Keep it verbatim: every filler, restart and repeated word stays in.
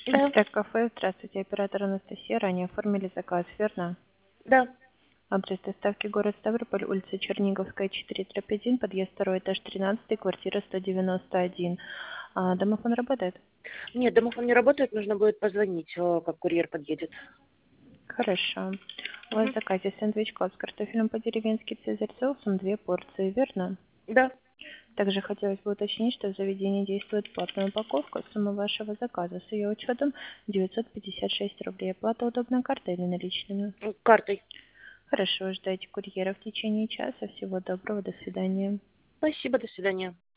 Да, Экстракт кафе. Здравствуйте, оператор Анастасия. Ранее оформили заказ, верно? да. Адрес доставки город Ставрополь, улица Черниговская, четыре, дробь один, подъезд второй, этаж тринадцатый, квартира сто девяносто один. А, домофон работает? Нет, домофон не работает, нужно будет позвонить, э, как курьер подъедет. Хорошо. У вас в Мгм. заказе сэндвич-клаб с картофелем по-деревенски цезарь соусом, две порции, верно? Да. Также хотелось бы уточнить, что в заведении действует платная упаковка. Сумма вашего заказа с ее учетом девятьсот пятьдесят шесть рублей. Оплата удобной картой или наличными? М, Картой. Хорошо, ждайте курьера в течение часа. Всего доброго, до свидания. Спасибо, до свидания.